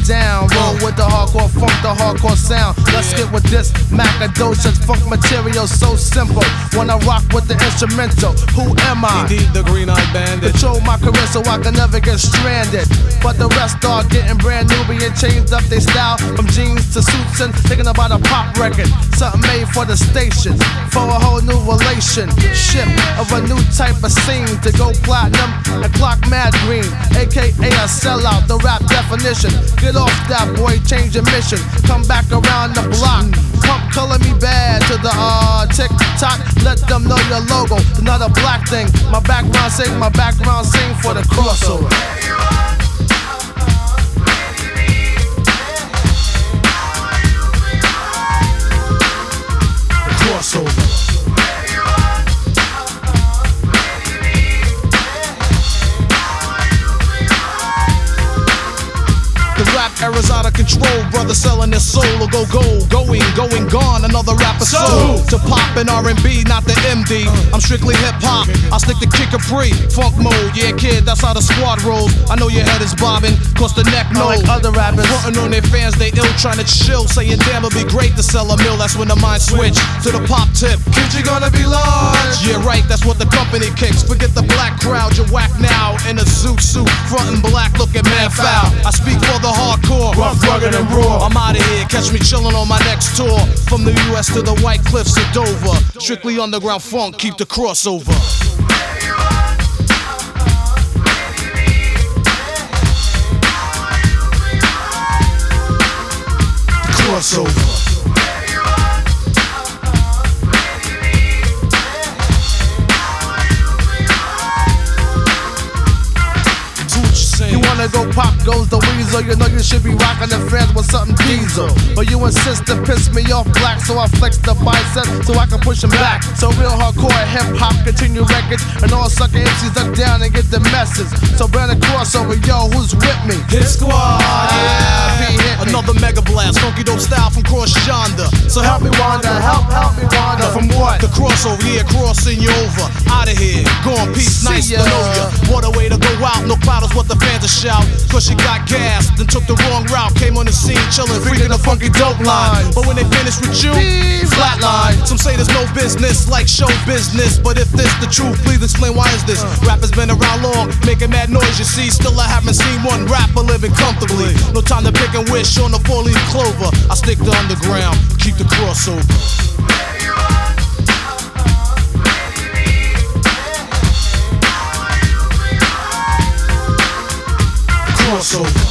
down. Roll with the hardcore funk, the hardcore sound. Let's get with this Macadocious funk material, so simple. When I rock with the instrumental, who am I? Indeed, the Green-Eyed Bandit. Control my career so I can never get stranded. But the rest are getting brand new, being changed up their style from jeans to suits and thinking about a pop record. Something made for the station, for a whole new relationship of a new type of scene to go platinum and clock mad green, aka a sellout, the rap definition. Get off that boy, change your mission. Come back around the block. Pump color me bad to the tick-tock. Let them know your logo, not a black thing. My background sing for the crossover. The crossover. Era's out of control, brother selling their soul or go gold, going, gone, another rapper soul. To pop in R&B, not the MD. I'm strictly hip-hop, I stick to kick Capri, funk mode, yeah kid, that's how the squad rolls. I know your head is bobbing, cause the neck knows. Like other rappers, frontin' on their fans, they ill, trying to chill, saying damn it'd be great to sell a mill. That's when the mind switch to the pop tip. Kid, you gonna be large. Yeah right, that's what the company kicks. Forget the black crowd, you're whack now. In a zoot suit, frontin' black, looking mad foul. I speak for the hardcore, rough, rugged, and raw. I'm out of here, catch me chillin' on my next tour. From the US to the White Cliffs of Dover. Strictly underground funk, keep the crossover. The crossover. You wanna go pop, goes the weasel. You know you should be rocking the fans with something diesel. But you insist to piss me off black, so I flex the bicep so I can push them back. So real hardcore hip-hop continue records, and all sucker MCs duck down and get the message. So burn a crossover, yo, who's with me? Hit Squad, yeah, hit me. Another mega blast, funky dope style from cross yonder. So help me wander, help me wander. From what? The crossover, yeah, crossing you over. Out of here, gone, peace, nice to know ya. What a way to go out, no cloud is what the fans are shout. Cause she got gas, then took the wrong route. Came on the scene, chillin', freaking a funky dope line. But when they finish with you, flatline. Some say there's no business like show business. But if this the truth, please explain why is this? Rappers been around long, making mad noise, you see. Still I haven't seen one rapper living comfortably. No time to pick and wish on the 4-leaf clover. I stick to underground, keep the crossover. Crossover.